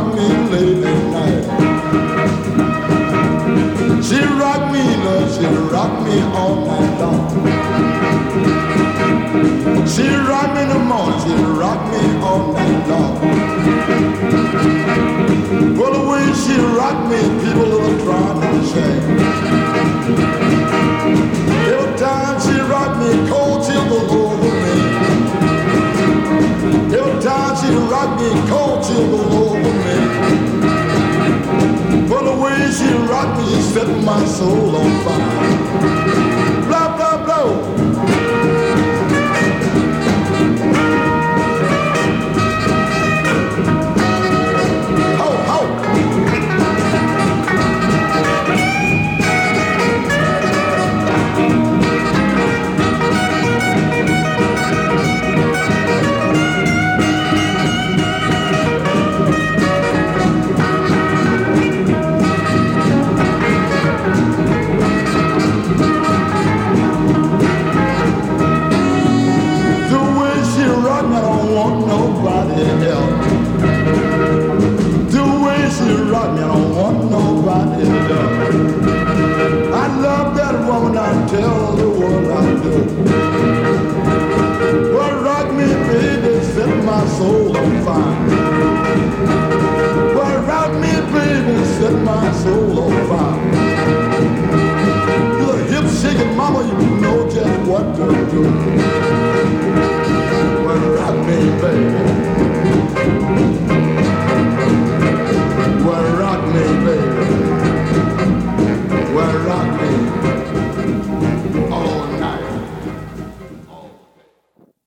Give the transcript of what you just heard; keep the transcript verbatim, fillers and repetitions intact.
rock me late at night. She rock me, Lord, she rock me all night long. She rock me in the morning, she rock me all night long. Well, the way she rock me, people are trying to shame. Every time she rock me, cold chill goes over me. Every time she rock me, cold chill goes over me. Well, the way she rock me, she set my soul on fire. Blah, blah, blah. Tell the world I do. Well, rock me, baby, set my soul on fire. Well, rock me, baby, set my soul on fire. You're a hip shaking mama, you know just what to do. Well, rock me, baby.